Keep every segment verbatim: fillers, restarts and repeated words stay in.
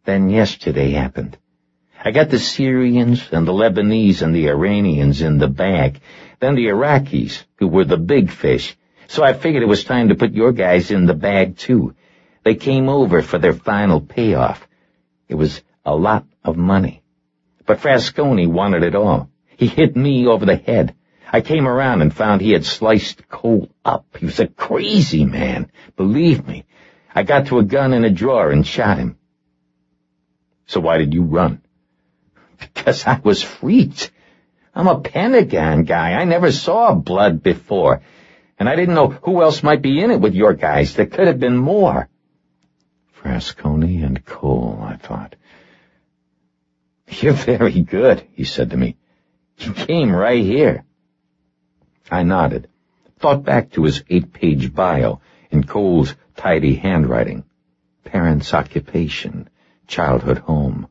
Then yesterday happened. I got the Syrians and the Lebanese and the Iranians in the bag, then the Iraqis, who were the big fish, so I figured it was time to put your guys in the bag too. They came over for their final payoff. It was a lot of money. But Frasconi wanted it all. He hit me over the head. I came around and found he had sliced Cole up. He was a crazy man, believe me. I got to a gun in a drawer and shot him. So why did you run? Because I was freaked. I'm a Pentagon guy. I never saw blood before. And I didn't know who else might be in it with your guys. There could have been more. Frasconi and Cole, I thought. You're very good, he said to me. You came right here. I nodded, thought back to his eight-page bio in Cole's tidy handwriting. Parents' occupation, childhood home.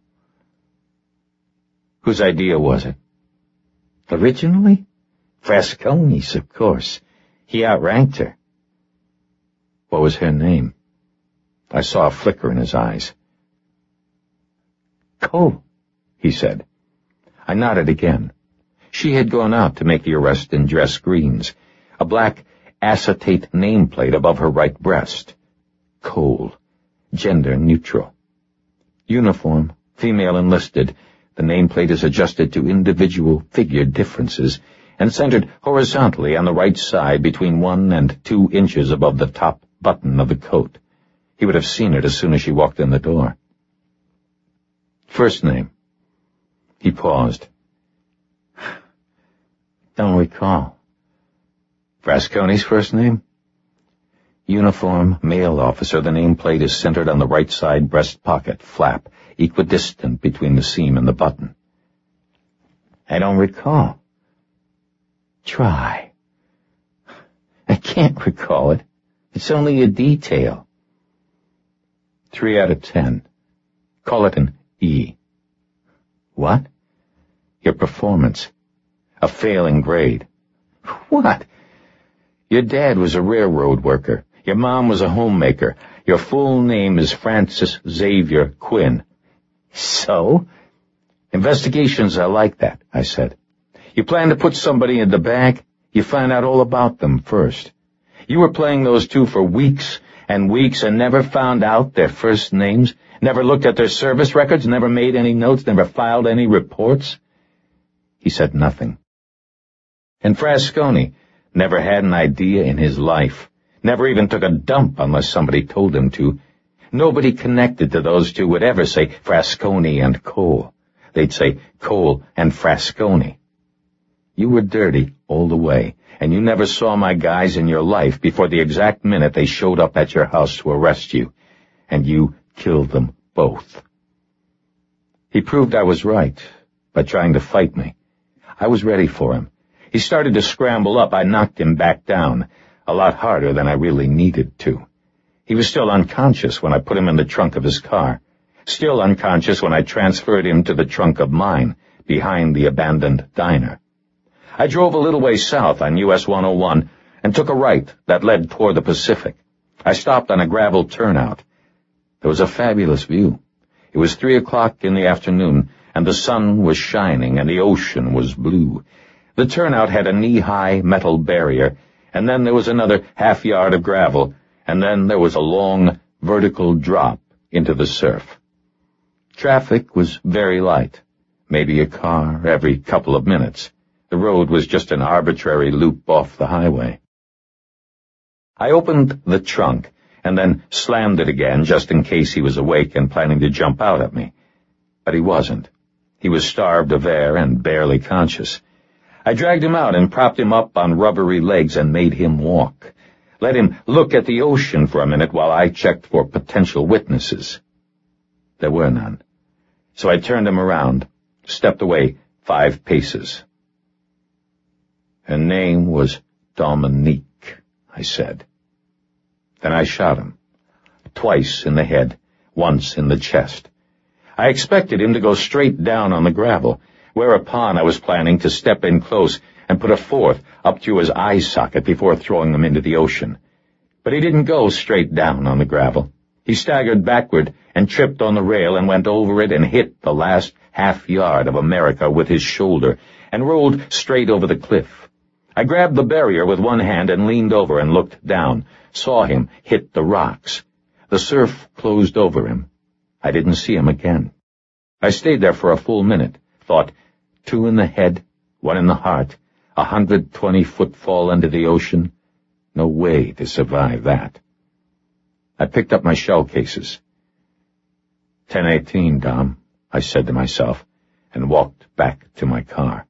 Whose idea was it? Originally? Frasconi's, of course. He outranked her. What was her name? I saw a flicker in his eyes. Cole, he said. I nodded again. She had gone out to make the arrest in dress greens, a black acetate nameplate above her right breast. Cole, gender neutral. Uniform, female enlisted. The nameplate is adjusted to individual figure differences and centered horizontally on the right side between one and two inches above the top button of the coat. He would have seen it as soon as she walked in the door. First name. He paused. Don't recall. Frasconi's first name? Uniform, male officer. The nameplate is centered on the right side breast pocket, flap, equidistant between the seam and the button. I don't recall. Try. I can't recall it. It's only a detail. Three out of ten. Call it an E. What? Your performance. A failing grade. What? Your dad was a railroad worker. Your mom was a homemaker. Your full name is Francis Xavier Quinn. So? Investigations are like that, I said. You plan to put somebody in the bag, you find out all about them first. You were playing those two for weeks and weeks and never found out their first names, never looked at their service records, never made any notes, never filed any reports? He said nothing. And Frasconi never had an idea in his life, never even took a dump unless somebody told him to. Nobody connected to those two would ever say Frasconi and Cole. They'd say Cole and Frasconi. You were dirty all the way, and you never saw my guys in your life before the exact minute they showed up at your house to arrest you, and you killed them both. He proved I was right by trying to fight me. I was ready for him. He started to scramble up. I knocked him back down, a lot harder than I really needed to. He was still unconscious when I put him in the trunk of his car, still unconscious when I transferred him to the trunk of mine, behind the abandoned diner. I drove a little way south on U S one oh one and took a right that led toward the Pacific. I stopped on a gravel turnout. There was a fabulous view. It was three o'clock in the afternoon, and the sun was shining and the ocean was blue. The turnout had a knee-high metal barrier, and then there was another half yard of gravel, and then there was a long, vertical drop into the surf. Traffic was very light, maybe a car every couple of minutes. The road was just an arbitrary loop off the highway. I opened the trunk and then slammed it again just in case he was awake and planning to jump out at me. But he wasn't. He was starved of air and barely conscious. I dragged him out and propped him up on rubbery legs and made him walk. Let him look at the ocean for a minute while I checked for potential witnesses. There were none. So I turned him around, stepped away five paces. Her name was Dominique, I said. Then I shot him. Twice in the head, once in the chest. I expected him to go straight down on the gravel, whereupon I was planning to step in close and put a fourth up through his eye socket before throwing him into the ocean. But he didn't go straight down on the gravel. He staggered backward and tripped on the rail and went over it and hit the last half yard of America with his shoulder and rolled straight over the cliff. I grabbed the barrier with one hand and leaned over and looked down, saw him hit the rocks. The surf closed over him. I didn't see him again. I stayed there for a full minute, thought, two in the head, one in the heart, a hundred twenty-foot fall into the ocean. No way to survive that. I picked up my shell cases. ten eighteen, Dom, I said to myself, and walked back to my car.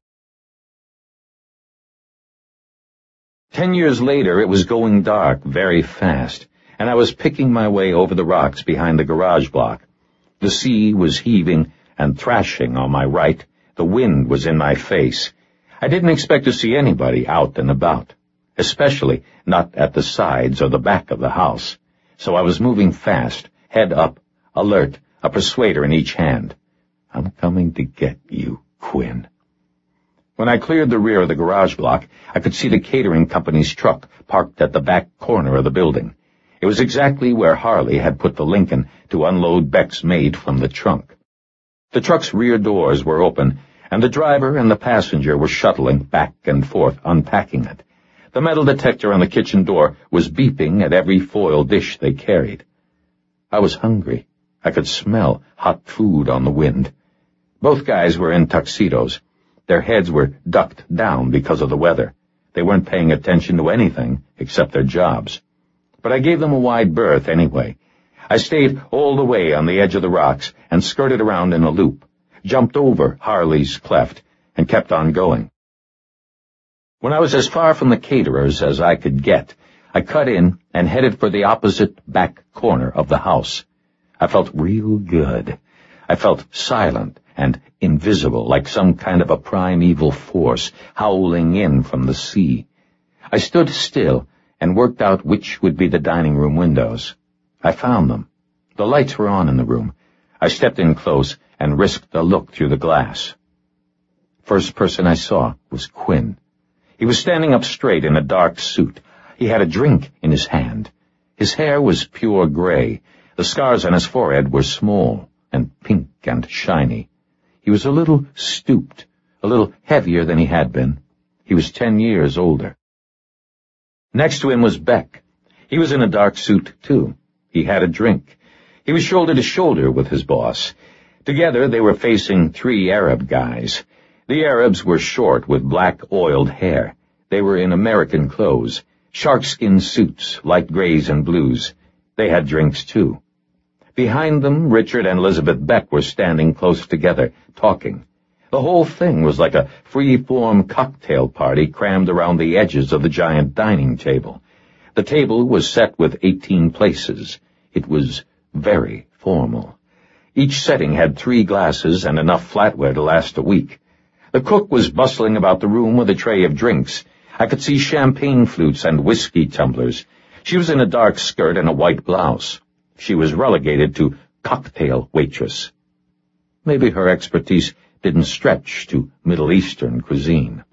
Ten years later, it was going dark very fast, and I was picking my way over the rocks behind the garage block. The sea was heaving and thrashing on my right. The wind was in my face. I didn't expect to see anybody out and about, especially not at the sides or the back of the house. So I was moving fast, head up, alert, a persuader in each hand. I'm coming to get you, Quinn. When I cleared the rear of the garage block, I could see the catering company's truck parked at the back corner of the building. It was exactly where Harley had put the Lincoln to unload Beck's maid from the trunk. The truck's rear doors were open, and the driver and the passenger were shuttling back and forth, unpacking it. The metal detector on the kitchen door was beeping at every foil dish they carried. I was hungry. I could smell hot food on the wind. Both guys were in tuxedos. Their heads were ducked down because of the weather. They weren't paying attention to anything except their jobs. But I gave them a wide berth anyway. I stayed all the way on the edge of the rocks and skirted around in a loop, jumped over Harley's cleft, and kept on going. When I was as far from the caterers as I could get, I cut in and headed for the opposite back corner of the house. I felt real good. I felt silent and invisible, like some kind of a primeval force howling in from the sea. I stood still and worked out which would be the dining room windows. I found them. The lights were on in the room. I stepped in close and risked a look through the glass. First person I saw was Quinn. He was standing up straight in a dark suit. He had a drink in his hand. His hair was pure gray. The scars on his forehead were small and pink and shiny. He was a little stooped, a little heavier than he had been. He was ten years older. Next to him was Beck. He was in a dark suit, too. He had a drink. He was shoulder to shoulder with his boss. Together they were facing three Arab guys. The Arabs were short with black oiled hair. They were in American clothes, sharkskin suits, light grays and blues. They had drinks, too. Behind them, Richard and Elizabeth Beck were standing close together, talking. The whole thing was like a free-form cocktail party crammed around the edges of the giant dining table. The table was set with eighteen places. It was very formal. Each setting had three glasses and enough flatware to last a week. The cook was bustling about the room with a tray of drinks. I could see champagne flutes and whiskey tumblers. She was in a dark skirt and a white blouse. She was relegated to cocktail waitress. Maybe her expertise didn't stretch to Middle Eastern cuisine.